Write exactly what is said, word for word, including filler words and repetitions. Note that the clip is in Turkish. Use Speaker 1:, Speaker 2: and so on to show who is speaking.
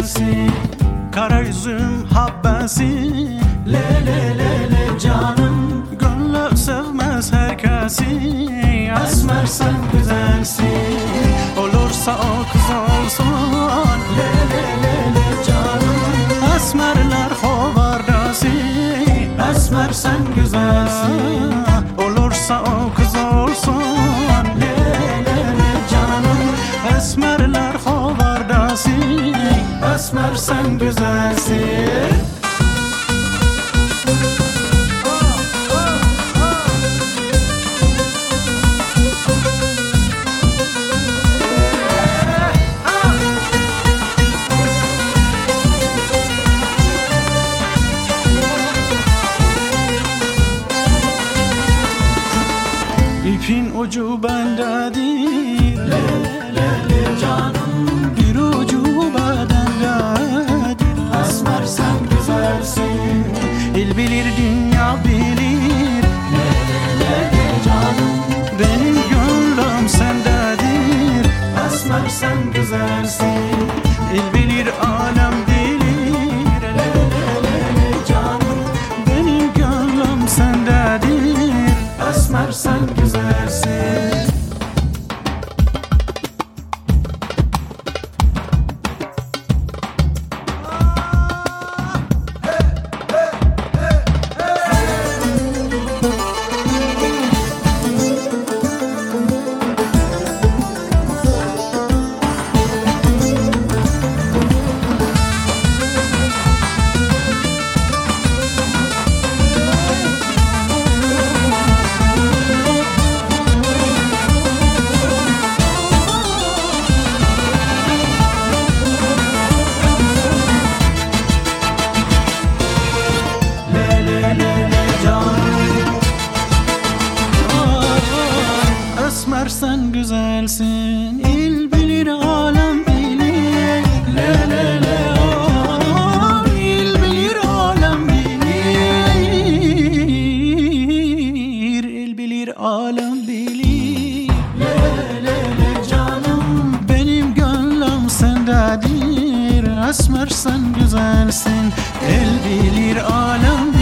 Speaker 1: güzelsin. Kara yüzüm habbesi, le le le le canım. Gönlü sevmez herkesi, esmer sen güzelsin. Olursa o kız olsun, le le le le canım. Esmerler hovardası, esmer sen güzelsin. Olursa o kız olsun, le le le canım. Esmerler hovardası, esmer sen güzelsin. İpin ucu bendedir, le le le canım. Bir ucu bedendedir, esmer sen güzelsin. İl bilir dünya bilir, le le le le canım. Benim gönlüm sendedir, esmer sen güzelsin. İl bilir alem bilir, le le le le canım. Benim gönlüm sendedir, esmer sen güzelsin. Esmer sen güzelsin, il bilir alem bilir, le le le oh, il bilir alem bilir, il bilir alem bilir, le le le canım. Benim gönlüm sendedir, esmer sen güzelsin, il bilir alem bilir.